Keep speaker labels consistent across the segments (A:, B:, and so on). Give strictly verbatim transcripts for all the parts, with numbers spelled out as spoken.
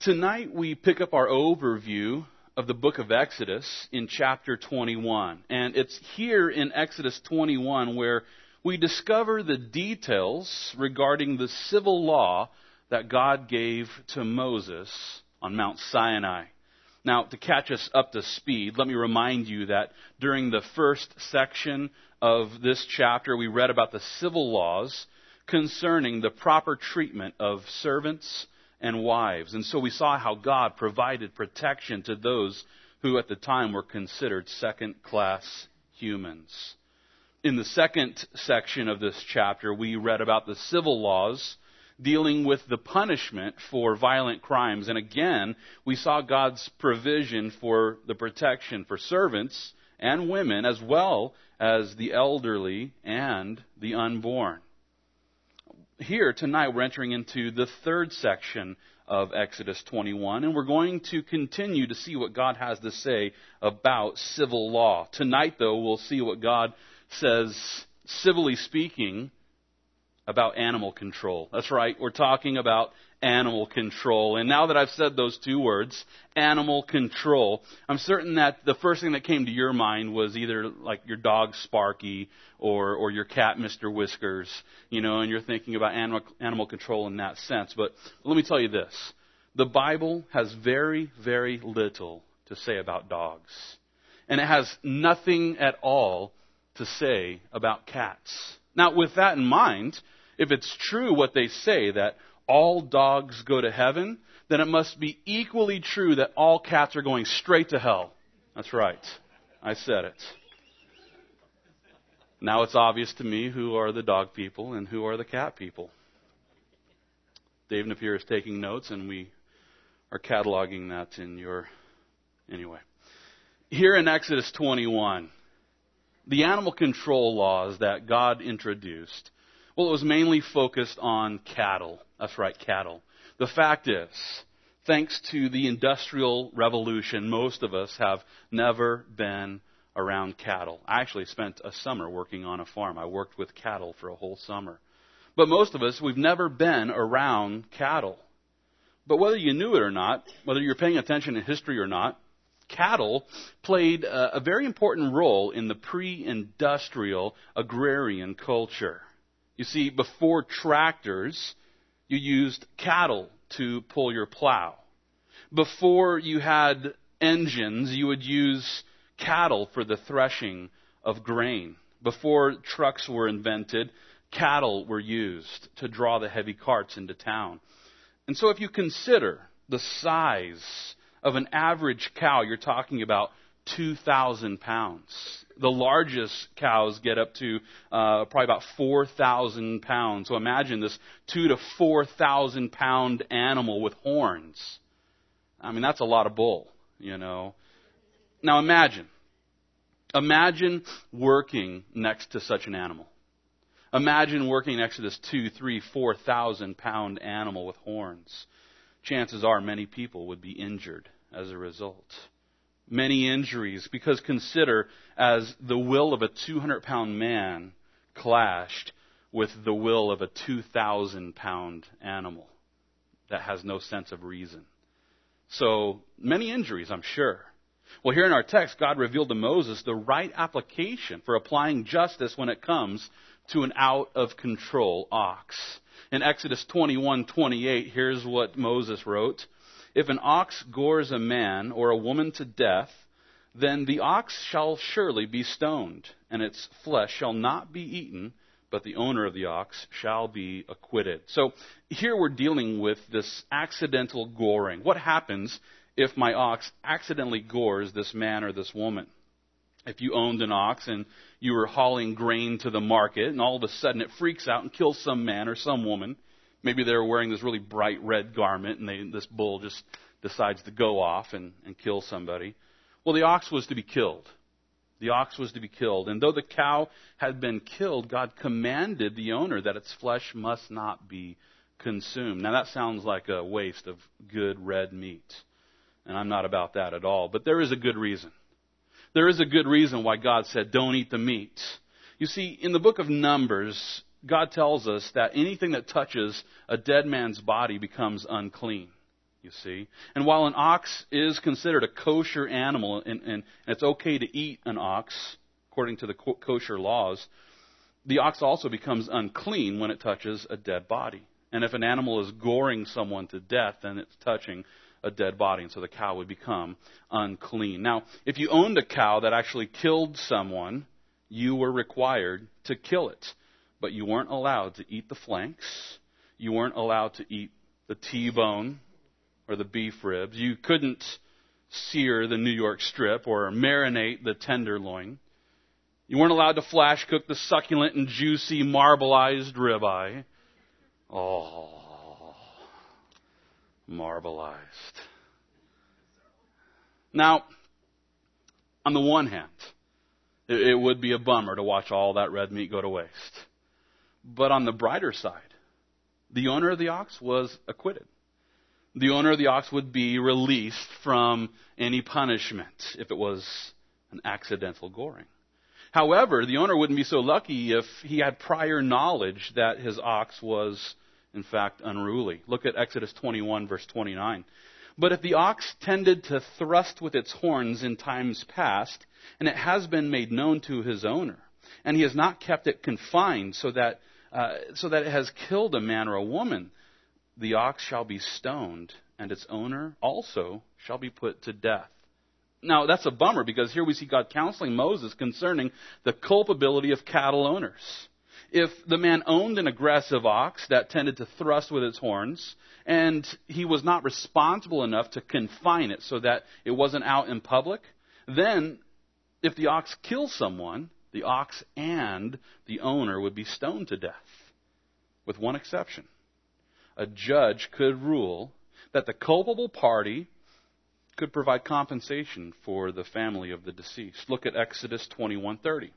A: Tonight we pick up our overview of the book of Exodus in chapter twenty-one. And it's here in Exodus twenty-one where we discover the details regarding the civil law that God gave to Moses on Mount Sinai. Now, to catch us up to speed, let me remind you that during the first section of this chapter, we read about the civil laws concerning the proper treatment of servants and wives. And so we saw how God provided protection to those who at the time were considered second-class humans. In the second section of this chapter, we read about the civil laws dealing with the punishment for violent crimes. And again, we saw God's provision for the protection for servants and women, as well as the elderly and the unborn. Here, tonight, we're entering into the third section of Exodus twenty-one, and we're going to continue to see what God has to say about civil law. Tonight, though, we'll see what God says, civilly speaking, about animal control. That's right, we're talking about animal control. And now that I've said those two words, animal control, I'm certain that the first thing that came to your mind was either like your dog Sparky or or your cat Mister Whiskers, you know, and you're thinking about animal animal control in that sense. But let me tell you this. The Bible has very, very little to say about dogs. And it has nothing at all to say about cats. Now, with that in mind, if it's true what they say, that all dogs go to heaven, then it must be equally true that all cats are going straight to hell. That's right. I said it. Now it's obvious to me who are the dog people and who are the cat people. Dave Napier is taking notes, and we are cataloging that in your... Anyway. Here in Exodus twenty-one, the animal control laws that God introduced, well, it was mainly focused on cattle. That's right, cattle. The fact is, thanks to the Industrial Revolution, most of us have never been around cattle. I actually spent a summer working on a farm. I worked with cattle for a whole summer. But most of us, we've never been around cattle. But whether you knew it or not, whether you're paying attention in history or not, cattle played a, a very important role in the pre-industrial agrarian culture. You see, before tractors, you used cattle to pull your plow. Before you had engines, you would use cattle for the threshing of grain. Before trucks were invented, cattle were used to draw the heavy carts into town. And so if you consider the size of an average cow, you're talking about two thousand pounds. The largest cows get up to uh, probably about four thousand pounds. So imagine this two to four thousand pound animal with horns. I mean, that's a lot of bull, you know. Now imagine, imagine working next to such an animal. Imagine working next to this two, three, four thousand pound animal with horns. Chances are many people would be injured as a result. Many injuries, because consider as the will of a two hundred pound man clashed with the will of a two thousand pound animal that has no sense of reason. So many injuries, I'm sure. Well, here in our text, God revealed to Moses the right application for applying justice when it comes to an out-of-control ox. In Exodus twenty-one twenty-eight, here's what Moses wrote. If an ox gores a man or a woman to death, then the ox shall surely be stoned, and its flesh shall not be eaten, but the owner of the ox shall be acquitted. So here we're dealing with this accidental goring. What happens if my ox accidentally gores this man or this woman? If you owned an ox and you were hauling grain to the market, and all of a sudden it freaks out and kills some man or some woman, maybe they were wearing this really bright red garment, and they, this bull just decides to go off and, and kill somebody. Well, the ox was to be killed. The ox was to be killed. And though the cow had been killed, God commanded the owner that its flesh must not be consumed. Now, that sounds like a waste of good red meat. And I'm not about that at all. But there is a good reason. There is a good reason why God said, don't eat the meat. You see, in the book of Numbers, God tells us that anything that touches a dead man's body becomes unclean. you see. And while an ox is considered a kosher animal, and, and it's okay to eat an ox, according to the kosher laws, the ox also becomes unclean when it touches a dead body. And if an animal is goring someone to death, then it's touching a dead body, and so the cow would become unclean. Now, if you owned a cow that actually killed someone, you were required to kill it. But you weren't allowed to eat the flanks. You weren't allowed to eat the T-bone or the beef ribs. You couldn't sear the New York strip or marinate the tenderloin. You weren't allowed to flash cook the succulent and juicy marbleized ribeye. Oh, marbleized. Now, on the one hand, it, it would be a bummer to watch all that red meat go to waste. But on the brighter side, the owner of the ox was acquitted. The owner of the ox would be released from any punishment if it was an accidental goring. However, the owner wouldn't be so lucky if he had prior knowledge that his ox was, in fact, unruly. Look at Exodus twenty-one, verse twenty-nine. But if the ox tended to thrust with its horns in times past, and it has been made known to his owner, and he has not kept it confined so that uh, so that it has killed a man or a woman, the ox shall be stoned, and its owner also shall be put to death. Now, that's a bummer, because here we see God counseling Moses concerning the culpability of cattle owners. If the man owned an aggressive ox that tended to thrust with its horns, and he was not responsible enough to confine it so that it wasn't out in public, then if the ox kills someone, the ox and the owner would be stoned to death, with one exception. A judge could rule that the culpable party could provide compensation for the family of the deceased. Look at Exodus twenty-one thirty.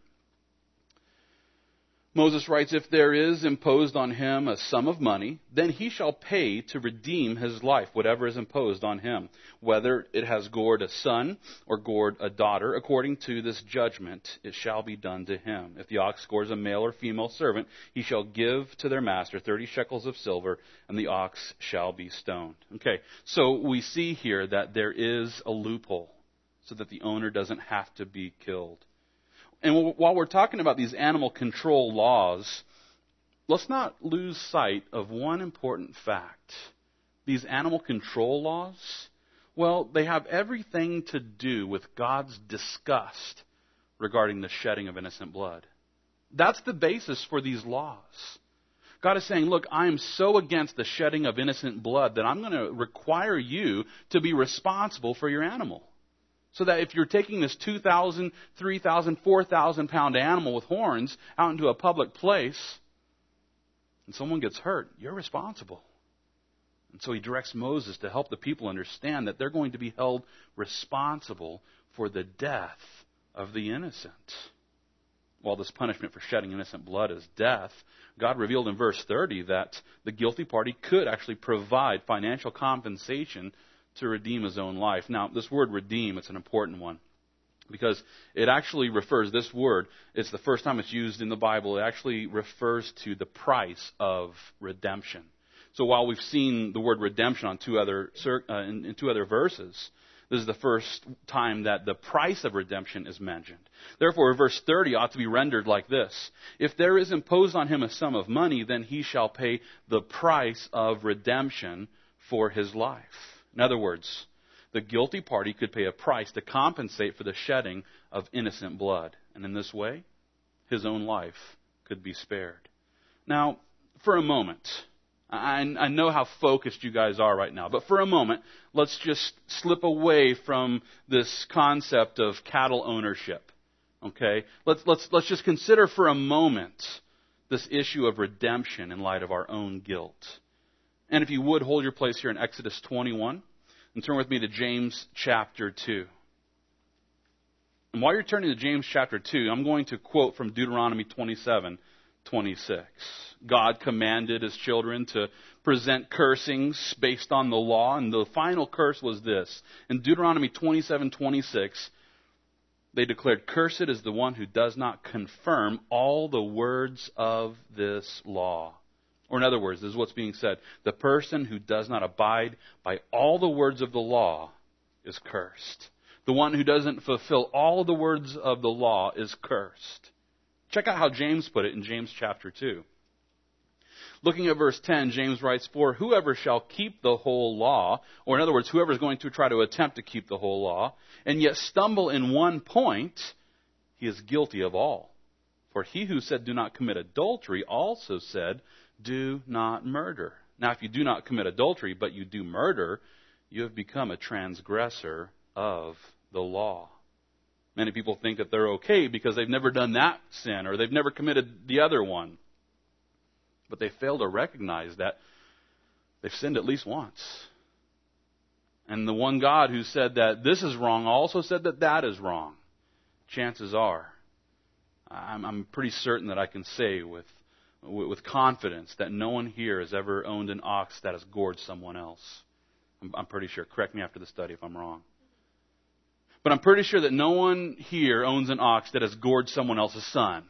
A: Moses writes, if there is imposed on him a sum of money, then he shall pay to redeem his life, whatever is imposed on him, whether it has gored a son or gored a daughter. According to this judgment, it shall be done to him. If the ox gores a male or female servant, he shall give to their master thirty shekels of silver, and the ox shall be stoned. Okay, so we see here that there is a loophole so that the owner doesn't have to be killed. And while we're talking about these animal control laws, let's not lose sight of one important fact. These animal control laws, well, they have everything to do with God's disgust regarding the shedding of innocent blood. That's the basis for these laws. God is saying, look, I am so against the shedding of innocent blood that I'm going to require you to be responsible for your animal. So that if you're taking this two thousand, three thousand, four thousand pound animal with horns out into a public place and someone gets hurt, you're responsible. And so he directs Moses to help the people understand that they're going to be held responsible for the death of the innocent. While this punishment for shedding innocent blood is death, God revealed in verse thirty that the guilty party could actually provide financial compensation to redeem his own life. Now, this word redeem, it's an important one because it actually refers, this word, it's the first time it's used in the Bible, it actually refers to the price of redemption. So while we've seen the word redemption on two other uh, in, in two other verses, this is the first time that the price of redemption is mentioned. Therefore, verse thirty ought to be rendered like this. If there is imposed on him a sum of money, then he shall pay the price of redemption for his life. In other words, the guilty party could pay a price to compensate for the shedding of innocent blood. And in this way, his own life could be spared. Now, for a moment, I, I know how focused you guys are right now, but for a moment, let's just slip away from this concept of cattle ownership. Okay? Let's, let's, let's just consider for a moment this issue of redemption in light of our own guilt. And if you would, hold your place here in Exodus twenty-one and turn with me to James chapter two. And while you're turning to James chapter two, I'm going to quote from Deuteronomy twenty-seven twenty-six. God commanded his children to present cursings based on the law, and the final curse was this. In Deuteronomy twenty-seven twenty-six, they declared, "Cursed is the one who does not confirm all the words of this law." Or in other words, this is what's being said. The person who does not abide by all the words of the law is cursed. The one who doesn't fulfill all of the words of the law is cursed. Check out how James put it in James chapter two. Looking at verse ten, James writes, "For whoever shall keep the whole law," or in other words, whoever is going to try to attempt to keep the whole law, "and yet stumble in one point, he is guilty of all. For he who said, 'Do not commit adultery,' also said, 'Do not murder.' Now, if you do not commit adultery, but you do murder, you have become a transgressor of the law." Many people think that they're okay because they've never done that sin or they've never committed the other one. But they fail to recognize that they've sinned at least once. And the one God who said that this is wrong also said that that is wrong. Chances are, I'm, I'm pretty certain that I can say with with confidence that no one here has ever owned an ox that has gored someone else. I'm, I'm pretty sure. Correct me after the study if I'm wrong. But I'm pretty sure that no one here owns an ox that has gored someone else's son.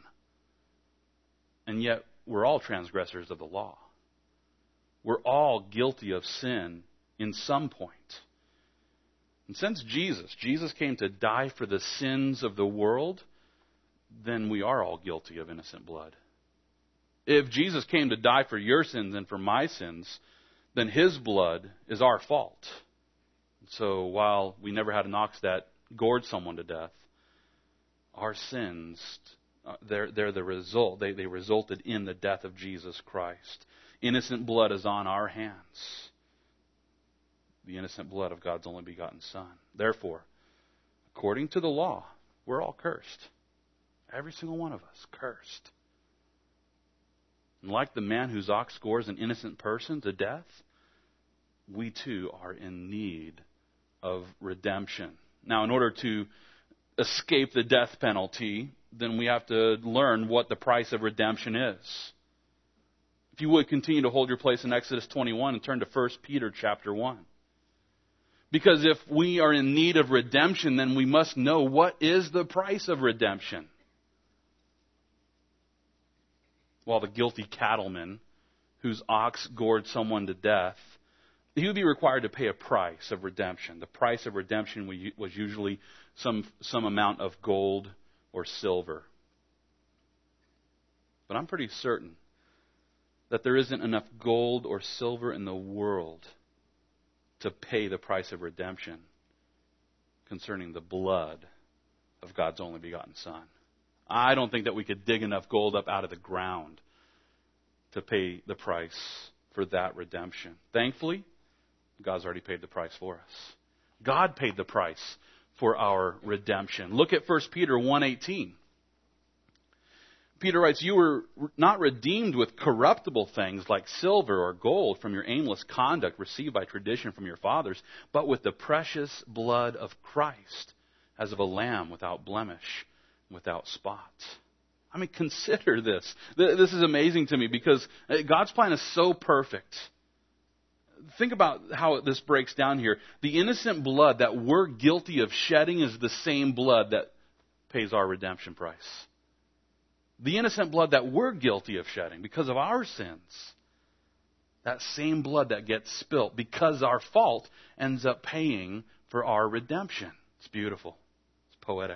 A: And yet, we're all transgressors of the law. We're all guilty of sin in some point. And since Jesus, Jesus came to die for the sins of the world, then we are all guilty of innocent blood. If Jesus came to die for your sins and for my sins, then His blood is our fault. So while we never had an ox that gored someone to death, our sins, uh, they're, they're the result. They, they resulted in the death of Jesus Christ. Innocent blood is on our hands. The innocent blood of God's only begotten Son. Therefore, according to the law, we're all cursed. Every single one of us, cursed. And like the man whose ox gores an innocent person to death, we too are in need of redemption. Now, in order to escape the death penalty, then we have to learn what the price of redemption is. If you would continue to hold your place in Exodus twenty-one and turn to First Peter chapter one. Because if we are in need of redemption, then we must know what is the price of redemption. While the guilty cattleman whose ox gored someone to death, he would be required to pay a price of redemption. The price of redemption was usually some, some amount of gold or silver. But I'm pretty certain that there isn't enough gold or silver in the world to pay the price of redemption concerning the blood of God's only begotten Son. I don't think that we could dig enough gold up out of the ground to pay the price for that redemption. Thankfully, God's already paid the price for us. God paid the price for our redemption. Look at First Peter one eighteen. Peter writes, "You were not redeemed with corruptible things like silver or gold from your aimless conduct received by tradition from your fathers, but with the precious blood of Christ, as of a lamb without blemish, without spot." I mean, consider this. This is amazing to me because God's plan is so perfect. Think about how this breaks down here. The innocent blood that we're guilty of shedding is the same blood that pays our redemption price. The innocent blood that we're guilty of shedding because of our sins, that same blood that gets spilt because our fault ends up paying for our redemption. It's beautiful. It's poetic.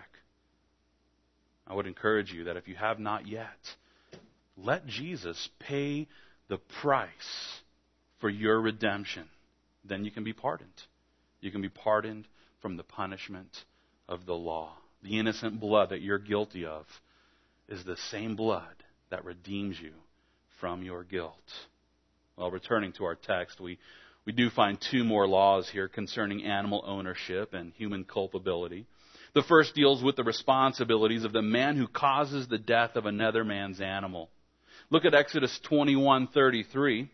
A: I would encourage you that if you have not yet, let Jesus pay the price for your redemption. Then you can be pardoned. You can be pardoned from the punishment of the law. The innocent blood that you're guilty of is the same blood that redeems you from your guilt. Well, returning to our text, we, we do find two more laws here concerning animal ownership and human culpability. The first deals with the responsibilities of the man who causes the death of another man's animal. Look at Exodus twenty-one thirty-three.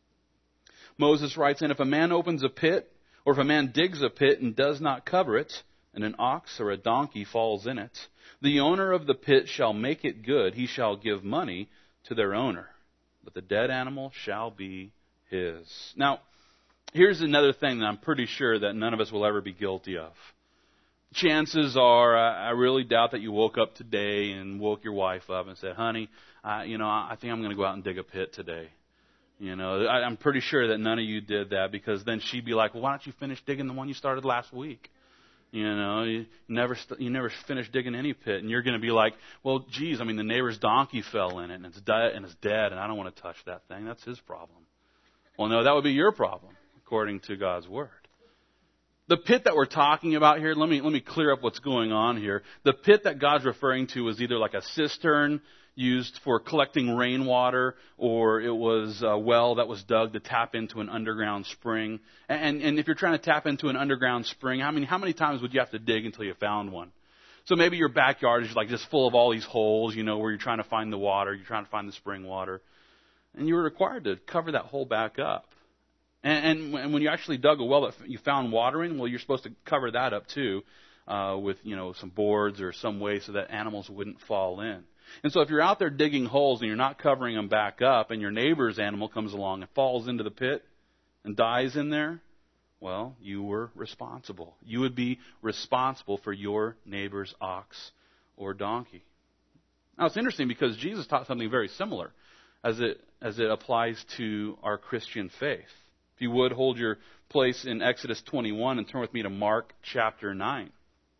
A: Moses writes, "And if a man opens a pit, or if a man digs a pit and does not cover it, and an ox or a donkey falls in it, the owner of the pit shall make it good. He shall give money to their owner, but the dead animal shall be his." Now, here's another thing that I'm pretty sure that none of us will ever be guilty of. Chances are, I really doubt that you woke up today and woke your wife up and said, "Honey, uh, you know, I think I'm going to go out and dig a pit today." You know, I, I'm pretty sure that none of you did that, because then she'd be like, well, why don't you finish digging the one you started last week? You know, you never st- you never finished digging any pit, and you're going to be like, well, geez, I mean, the neighbor's donkey fell in it, and it's dead, and it's dead, and I don't want to touch that thing. That's his problem. Well, no, that would be your problem, according to God's word. The pit that we're talking about here, let me let me clear up what's going on here. The pit that God's referring to is either like a cistern used for collecting rainwater, or it was a well that was dug to tap into an underground spring. And, and if you're trying to tap into an underground spring, I mean, how many times would you have to dig until you found one? So maybe your backyard is like just full of all these holes, you know, where you're trying to find the water, you're trying to find the spring water. And you were required to cover that hole back up. And, and when you actually dug a well that you found water in, well, you're supposed to cover that up too, uh, with, you know, some boards or some way so that animals wouldn't fall in. And so if you're out there digging holes and you're not covering them back up, and your neighbor's animal comes along and falls into the pit and dies in there, well, you were responsible. You would be responsible for your neighbor's ox or donkey. Now, it's interesting because Jesus taught something very similar as it as it applies to our Christian faith. If you would, hold your place in Exodus twenty-one and turn with me to Mark chapter nine.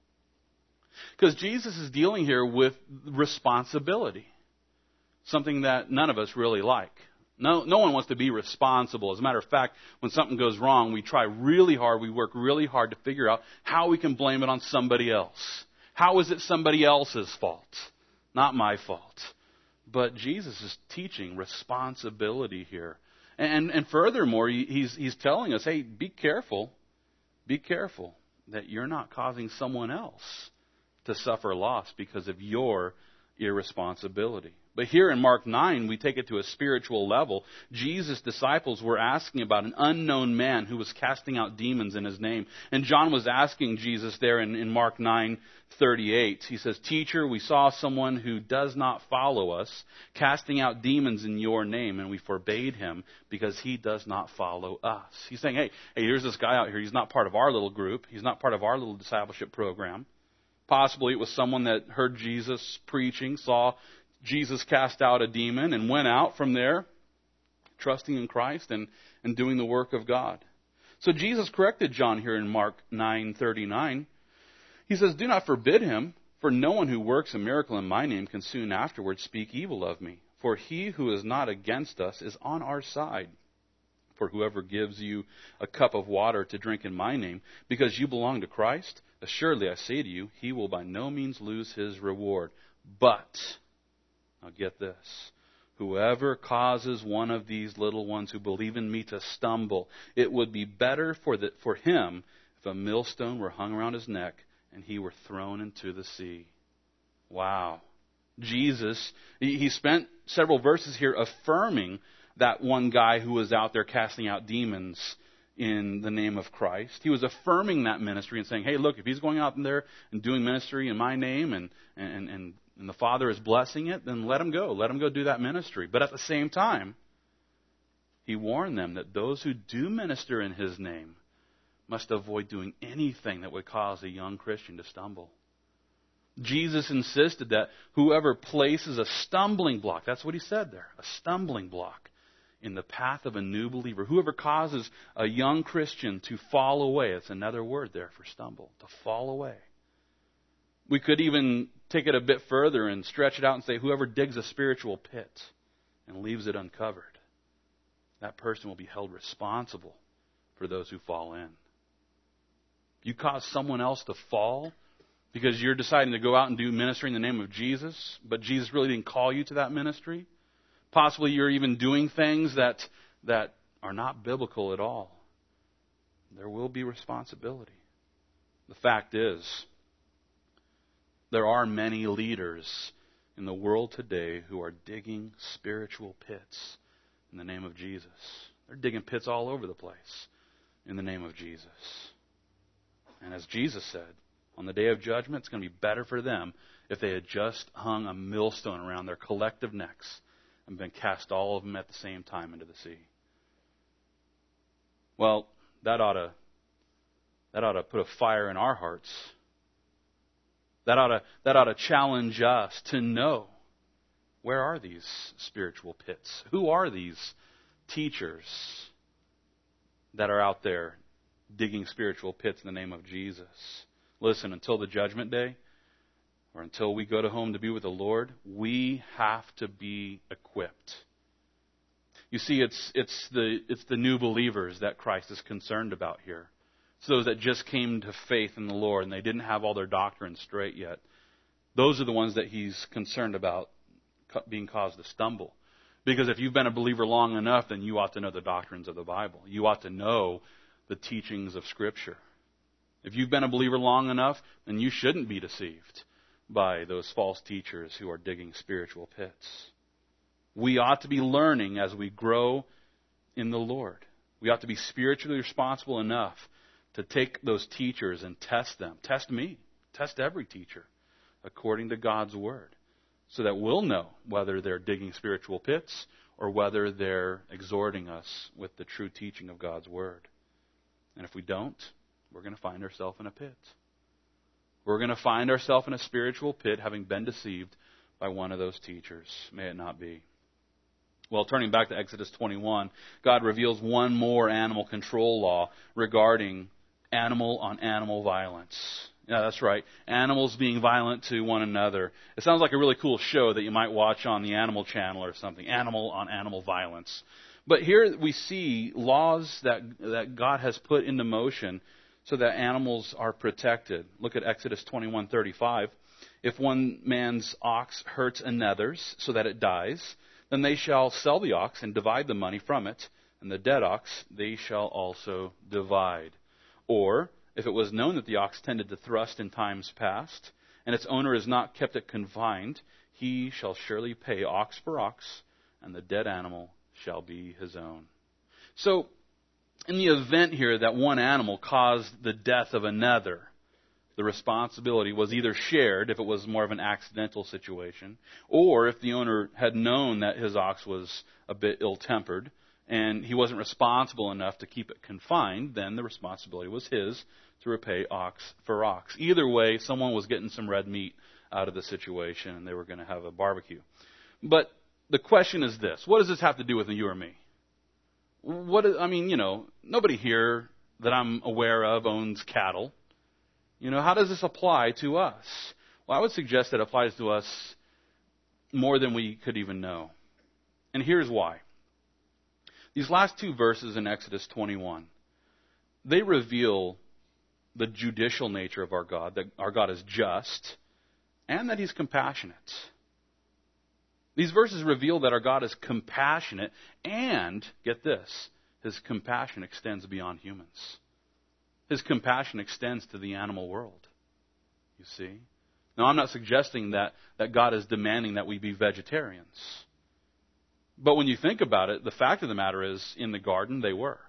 A: Because Jesus is dealing here with responsibility, something that none of us really like. No, no one wants to be responsible. As a matter of fact, when something goes wrong, we try really hard, we work really hard to figure out how we can blame it on somebody else. How is it somebody else's fault? Not my fault. But Jesus is teaching responsibility here. And, and furthermore, he's, he's telling us, hey, be careful, be careful that you're not causing someone else to suffer loss because of your irresponsibility. But here in Mark nine, we take it to a spiritual level. Jesus' disciples were asking about an unknown man who was casting out demons in his name. And John was asking Jesus there in, in Mark nine thirty-eight. He says, Teacher, we saw someone who does not follow us casting out demons in your name, and we forbade him because he does not follow us. He's saying, hey, hey, here's this guy out here. He's not part of our little group. He's not part of our little discipleship program. Possibly it was someone that heard Jesus preaching, saw Jesus cast out a demon, and went out from there trusting in Christ and, and doing the work of God. So Jesus corrected John here in Mark nine thirty-nine. He says, Do not forbid him, for no one who works a miracle in my name can soon afterwards speak evil of me. For he who is not against us is on our side. For whoever gives you a cup of water to drink in my name, because you belong to Christ, assuredly I say to you, he will by no means lose his reward. But, now get this, whoever causes one of these little ones who believe in me to stumble, it would be better for, the, for him if a millstone were hung around his neck and he were thrown into the sea. Wow. Jesus, he, he spent several verses here affirming that one guy who was out there casting out demons in the name of Christ. He was affirming that ministry and saying, hey, look, if he's going out there and doing ministry in my name and, and, and, and the Father is blessing it, then let him go. Let him go do that ministry. But at the same time, he warned them that those who do minister in his name must avoid doing anything that would cause a young Christian to stumble. Jesus insisted that whoever places a stumbling block, that's what he said there, a stumbling block in the path of a new believer, whoever causes a young Christian to fall away, it's another word there for stumble, to fall away. We could even take it a bit further and stretch it out and say whoever digs a spiritual pit and leaves it uncovered, that person will be held responsible for those who fall in. If you cause someone else to fall because you're deciding to go out and do ministry in the name of Jesus, but Jesus really didn't call you to that ministry, possibly you're even doing things that that are not biblical at all, there will be responsibility. The fact is, there are many leaders in the world today who are digging spiritual pits in the name of Jesus. They're digging pits all over the place in the name of Jesus. And as Jesus said, on the day of judgment, it's going to be better for them if they had just hung a millstone around their collective necks and been cast all of them at the same time into the sea. Well, that ought to that ought to put a fire in our hearts. That ought to that ought to challenge us to know, where are these spiritual pits? Who are these teachers that are out there digging spiritual pits in the name of Jesus. Listen, until the judgment day, or until we go to home to be with the Lord, we have to be equipped. You see, it's it's the it's the new believers that Christ is concerned about here. It's those that just came to faith in the Lord and they didn't have all their doctrine straight yet. Those are the ones that he's concerned about being caused to stumble. Because if you've been a believer long enough, then you ought to know the doctrines of the Bible. You ought to know the teachings of Scripture. If you've been a believer long enough, then you shouldn't be deceived by those false teachers who are digging spiritual pits. We ought to be learning as we grow in the Lord. We ought to be spiritually responsible enough to take those teachers and test them. Test me. Test every teacher according to God's Word, so that we'll know whether they're digging spiritual pits or whether they're exhorting us with the true teaching of God's Word. And if we don't, we're going to find ourselves in a pit. We're going to find ourselves in a spiritual pit having been deceived by one of those teachers. May it not be. Well, turning back to Exodus twenty-one, God reveals one more animal control law regarding animal-on-animal violence. Yeah, that's right. Animals being violent to one another. It sounds like a really cool show that you might watch on the Animal Channel or something. Animal-on-animal violence. But here we see laws that that God has put into motion so that animals are protected. Look at Exodus twenty-one thirty-five. If one man's ox hurts another's so that it dies, then they shall sell the ox and divide the money from it, and the dead ox they shall also divide. Or, if it was known that the ox tended to thrust in times past, and its owner has not kept it confined, he shall surely pay ox for ox, and the dead animal shall be his own. So, in the event here that one animal caused the death of another, the responsibility was either shared if it was more of an accidental situation, or if the owner had known that his ox was a bit ill-tempered and he wasn't responsible enough to keep it confined, then the responsibility was his to repay ox for ox. Either way, someone was getting some red meat out of the situation and they were going to have a barbecue. But the question is this: what does this have to do with you or me? What is, I mean, you know, nobody here that I'm aware of owns cattle. You know, how does this apply to us? Well, I would suggest that it applies to us more than we could even know. And here's why. These last two verses in Exodus twenty-one, they reveal the judicial nature of our God, that our God is just, and that He's compassionate. These verses reveal that our God is compassionate, and, get this, His compassion extends beyond humans. His compassion extends to the animal world, you see. Now, I'm not suggesting that, that God is demanding that we be vegetarians. But when you think about it, the fact of the matter is, in the garden, they were.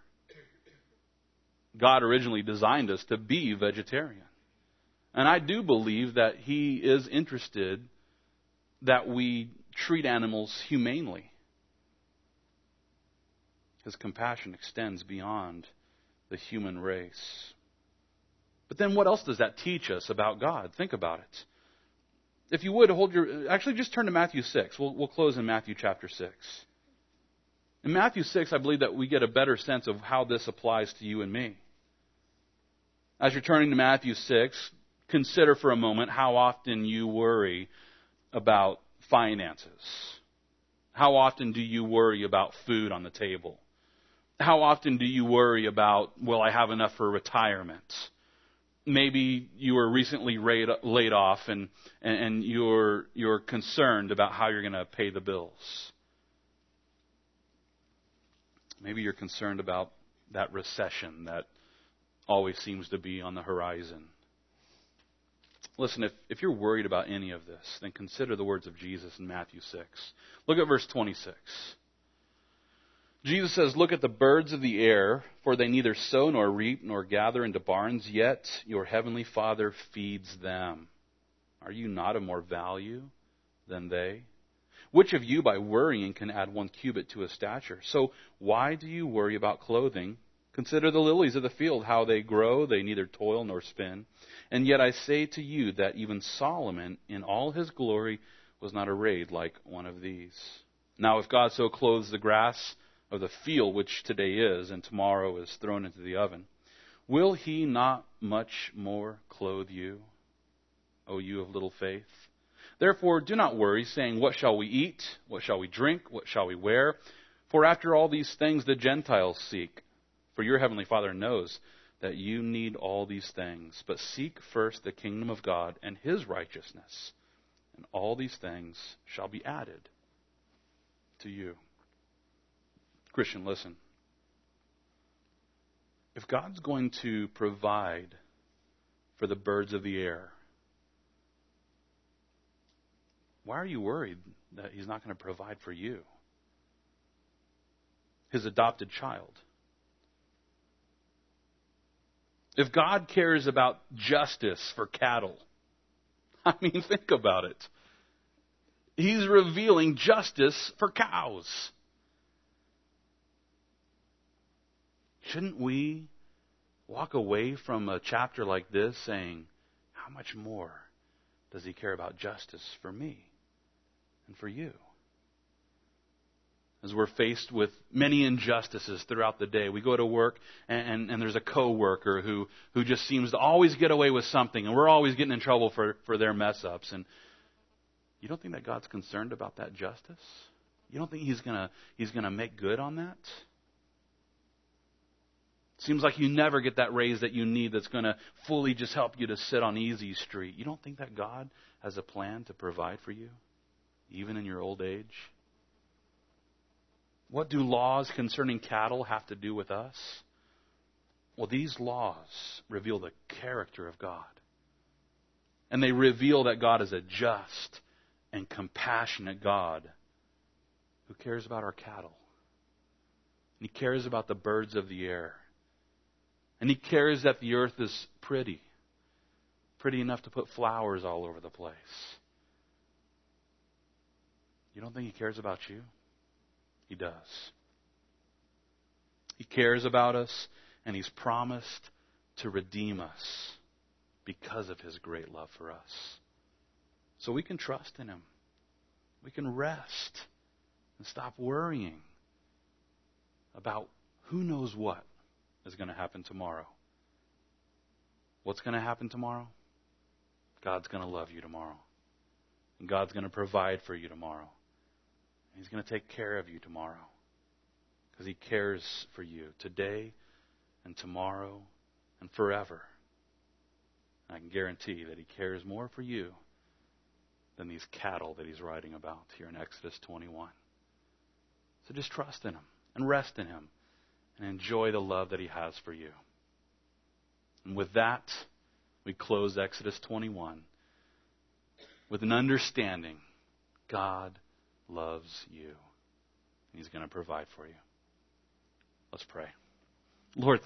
A: God originally designed us to be vegetarian. And I do believe that He is interested that we treat animals humanely. His compassion extends beyond the human race. But then what else does that teach us about God? Think about it. If you would, hold your... Actually, just turn to Matthew six. We'll, we'll close in Matthew chapter six. In Matthew six, I believe that we get a better sense of how this applies to you and me. As you're turning to Matthew six, consider for a moment how often you worry about finances. How often do you worry about food on the table? How often do you worry about, will I have enough for retirement? Maybe you were recently laid off and, and you're, you're concerned about how you're going to pay the bills. Maybe you're concerned about that recession that always seems to be on the horizon. Listen, if, if you're worried about any of this, then consider the words of Jesus in Matthew six. Look at verse twenty-six. Jesus says, "Look at the birds of the air, for they neither sow nor reap nor gather into barns, yet your heavenly Father feeds them. Are you not of more value than they? Which of you by worrying can add one cubit to his stature? So why do you worry about clothing? Consider the lilies of the field, how they grow, they neither toil nor spin. And yet I say to you that even Solomon in all his glory was not arrayed like one of these. Now if God so clothes the grass of the field, which today is, and tomorrow is thrown into the oven, will he not much more clothe you, O you of little faith? Therefore, do not worry, saying, what shall we eat? What shall we drink? What shall we wear? For after all these things the Gentiles seek. For your heavenly Father knows that you need all these things. But seek first the kingdom of God and his righteousness, and all these things shall be added to you. Christian, listen. If God's going to provide for the birds of the air, why are you worried that he's not going to provide for you, his adopted child? If God cares about justice for cattle, I mean, think about it. He's revealing justice for cows. Shouldn't we walk away from a chapter like this saying, how much more does he care about justice for me and for you? As we're faced with many injustices throughout the day, we go to work and, and, and there's a coworker who, who just seems to always get away with something, and we're always getting in trouble for, for their mess ups. And you don't think that God's concerned about that justice? You don't think He's gonna He's gonna make good on that? Seems like you never get that raise that you need that's going to fully just help you to sit on easy street. You don't think that God has a plan to provide for you, even in your old age? What do laws concerning cattle have to do with us? Well, these laws reveal the character of God. And they reveal that God is a just and compassionate God who cares about our cattle. And He cares about the birds of the air. And He cares that the earth is pretty. Pretty enough to put flowers all over the place. You don't think He cares about you? He does. He cares about us, and He's promised to redeem us because of His great love for us. So we can trust in Him. We can rest and stop worrying about who knows what is going to happen tomorrow. What's going to happen tomorrow? God's going to love you tomorrow. And God's going to provide for you tomorrow. He's going to take care of you tomorrow. Because He cares for you today and tomorrow and forever. And I can guarantee that He cares more for you than these cattle that He's writing about here in Exodus twenty-one. So just trust in Him and rest in Him and enjoy the love that He has for you. And with that, we close Exodus twenty-one with an understanding God loves you. And He's going to provide for you. Let's pray. Lord,